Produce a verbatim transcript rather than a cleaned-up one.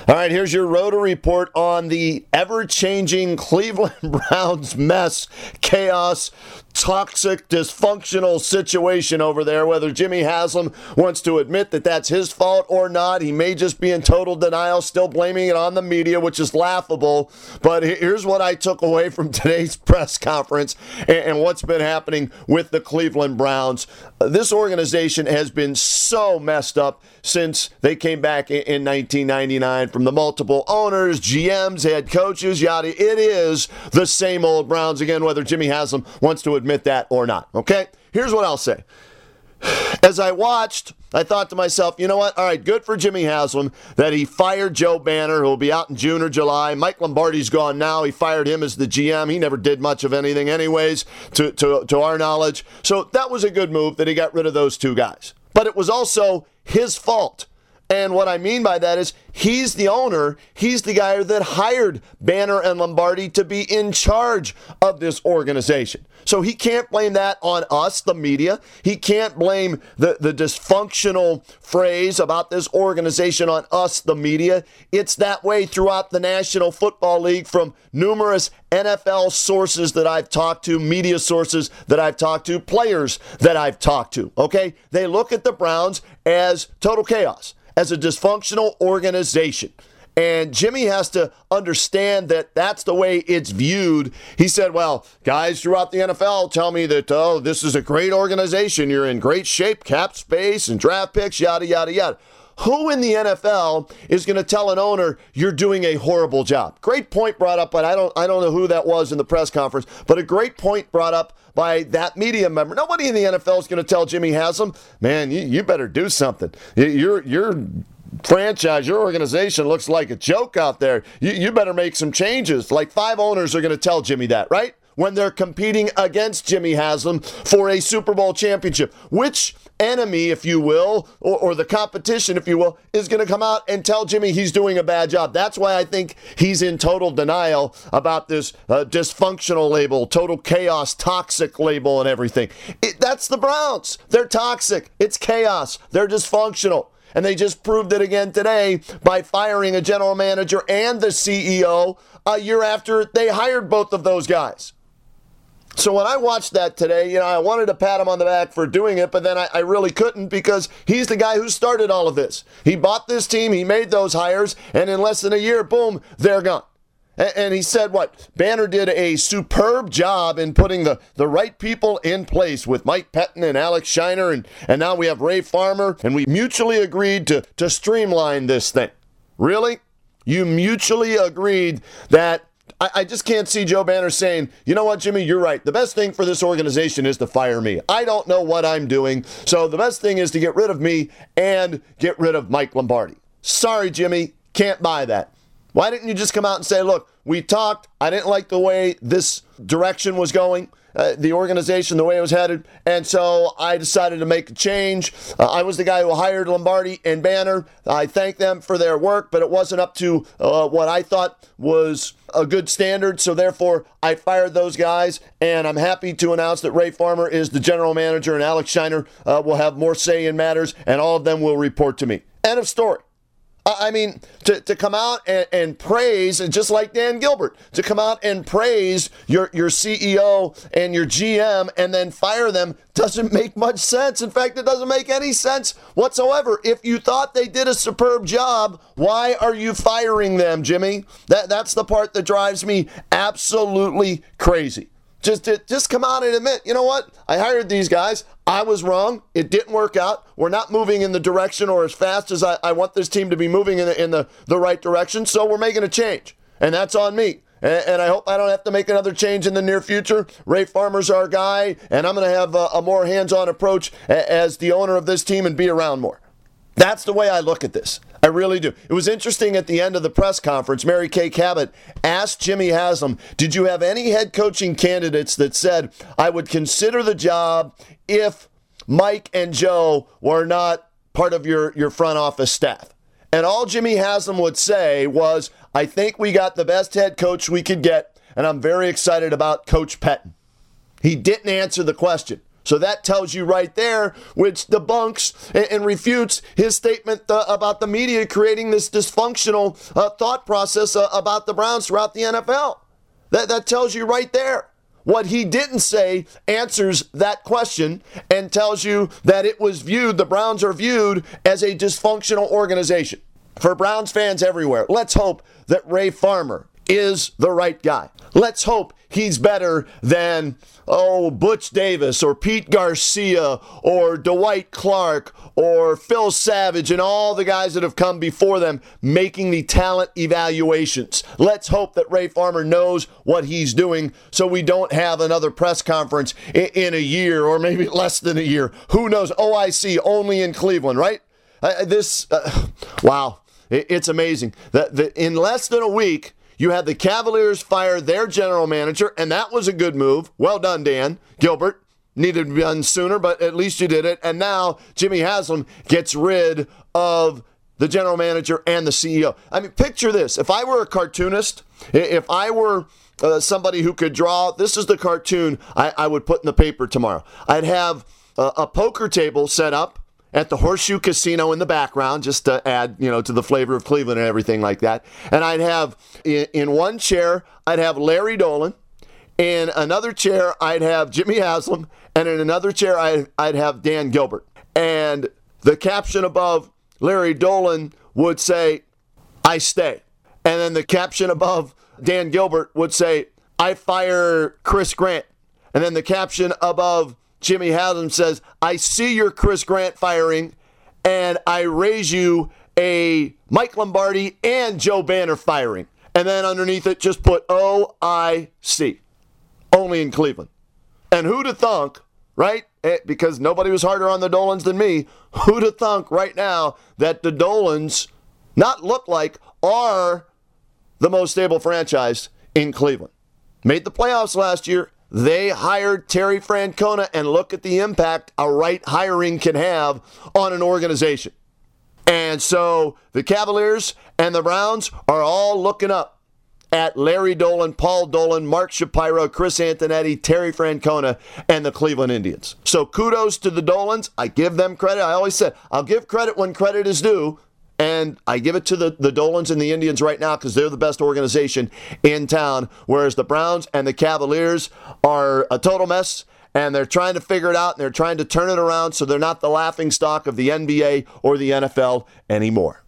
All right, here's your Roto Report on the ever-changing Cleveland Browns mess, chaos, toxic, dysfunctional situation over there. Whether Jimmy Haslam wants to admit that that's his fault or not, he may just be in total denial, still blaming it on the media, which is laughable. But here's what I took away from today's press conference and what's been happening with the Cleveland Browns. This organization has been so messed up since they came back in nineteen ninety-nine from the multiple owners, G Ms, head coaches, yada. It is the same old Browns again, whether Jimmy Haslam wants to admit that or not. Okay? Here's what I'll say. As I watched, I thought to myself, you know what? All right, good for Jimmy Haslam that he fired Joe Banner, who will be out in June or July. Mike Lombardi's gone now. He fired him as the G M. He never did much of anything anyways, to, to, to our knowledge. So that was a good move that he got rid of those two guys. But it was also his fault. And what I mean by that is he's the owner. He's the guy that hired Banner and Lombardi to be in charge of this organization. So he can't blame that on us, the media. He can't blame the, the dysfunctional phrase about this organization on us, the media. It's that way throughout the National Football League from numerous N F L sources that I've talked to, media sources that I've talked to, players that I've talked to, okay? They look at the Browns as total chaos, as a dysfunctional organization. And Jimmy has to understand that that's the way it's viewed. He said, well, guys throughout the N F L tell me that, oh, this is a great organization. You're in great shape, cap space and draft picks, yada, yada, yada. Who in the N F L is going to tell an owner you're doing a horrible job? Great point brought up, but I don't I don't know who that was in the press conference, but a great point brought up by that media member. Nobody in the N F L is going to tell Jimmy Haslam, man, you, you better do something. You're you're franchise, your organization looks like a joke out there. You, you better make some changes. Like five owners are going to tell Jimmy that, right? When they're competing against Jimmy Haslam for a Super Bowl championship. Which enemy, if you will, or, or the competition, if you will, is going to come out and tell Jimmy he's doing a bad job? That's why I think he's in total denial about this uh, dysfunctional label, total chaos, toxic label and everything. It, that's the Browns. They're toxic. It's chaos. They're dysfunctional. And they just proved it again today by firing a general manager and the C E O a year after they hired both of those guys. So when I watched that today, you know, I wanted to pat him on the back for doing it, but then I, I really couldn't because he's the guy who started all of this. He bought this team, he made those hires, and in less than a year, boom, they're gone. And he said what? Banner did a superb job in putting the, the right people in place with Mike Pettin and Alex Shiner, and, and now we have Ray Farmer, and we mutually agreed to, to streamline this thing. Really? You mutually agreed that I, I just can't see Joe Banner saying, you know what, Jimmy, you're right. The best thing for this organization is to fire me. I don't know what I'm doing, so the best thing is to get rid of me and get rid of Mike Lombardi. Sorry, Jimmy, can't buy that. Why didn't you just come out and say, look, we talked, I didn't like the way this direction was going, uh, the organization, the way it was headed, and so I decided to make a change. Uh, I was the guy who hired Lombardi and Banner. I thank them for their work, but it wasn't up to uh, what I thought was a good standard, so therefore I fired those guys, and I'm happy to announce that Ray Farmer is the general manager and Alex Shiner uh, will have more say in matters, and all of them will report to me. End of story. I mean, to, to come out and, and praise, and just like Dan Gilbert, to come out and praise your, your C E O and your G M and then fire them doesn't make much sense. In fact, it doesn't make any sense whatsoever. If you thought they did a superb job, why are you firing them, Jimmy? That That's the part that drives me absolutely crazy. Just, just come out and admit, you know what? I hired these guys. I was wrong. It didn't work out. We're not moving in the direction or as fast as I, I want this team to be moving in the, in the, the right direction, so we're making a change. And that's on me. And, and I hope I don't have to make another change in the near future. Ray Farmer's our guy, and I'm going to have a, a more hands-on approach a, as the owner of this team and be around more. That's the way I look at this. I really do. It was interesting at the end of the press conference, Mary Kay Cabot asked Jimmy Haslam, did you have any head coaching candidates that said, I would consider the job if Mike and Joe were not part of your, your front office staff? And all Jimmy Haslam would say was, I think we got the best head coach we could get, and I'm very excited about Coach Pettin. He didn't answer the question. So that tells you right there, which debunks and, and refutes his statement uh, about the media creating this dysfunctional uh, thought process uh, about the Browns throughout the N F L. That, that tells you right there. What he didn't say answers that question and tells you that it was viewed, the Browns are viewed as a dysfunctional organization. For Browns fans everywhere, let's hope that Ray Farmer is the right guy. Let's hope he's better than, oh, Butch Davis or Pete Garcia or Dwight Clark or Phil Savage and all the guys that have come before them making the talent evaluations. Let's hope that Ray Farmer knows what he's doing so we don't have another press conference in, in a year or maybe less than a year. Who knows? O I C only in Cleveland, right? Uh, this, uh, wow, it, it's amazing. That, that in less than a week, you had the Cavaliers fire their general manager, and that was a good move. Well done, Dan Gilbert. Needed to be done sooner, but at least you did it. And now Jimmy Haslam gets rid of the general manager and the C E O. I mean, picture this. If I were a cartoonist, if I were uh, somebody who could draw, this is the cartoon I, I would put in the paper tomorrow. I'd have uh, a poker table set up at the Horseshoe Casino in the background, just to add, you know, to the flavor of Cleveland and everything like that. And I'd have, in, in one chair, I'd have Larry Dolan. In another chair, I'd have Jimmy Haslam. And in another chair, I, I'd have Dan Gilbert. And the caption above Larry Dolan would say, I stay. And then the caption above Dan Gilbert would say, I fire Chris Grant. And then the caption above Jimmy Haslam says, I see your Chris Grant firing, and I raise you a Mike Lombardi and Joe Banner firing. And then underneath it, just put O I C. Only in Cleveland. And who'd have thunk, right? Because nobody was harder on the Dolans than me. Who'd have thunk right now that the Dolans not look like are the most stable franchise in Cleveland? Made the playoffs last year. They hired Terry Francona, and look at the impact a right hiring can have on an organization. And so the Cavaliers and the Browns are all looking up at Larry Dolan, Paul Dolan, Mark Shapiro, Chris Antonetti, Terry Francona, and the Cleveland Indians. So kudos to the Dolans. I give them credit. I always said, I'll give credit when credit is due. And I give it to the, the Dolans and the Indians right now because they're the best organization in town, whereas the Browns and the Cavaliers are a total mess, and they're trying to figure it out, and they're trying to turn it around so they're not the laughingstock of the N B A or the N F L anymore.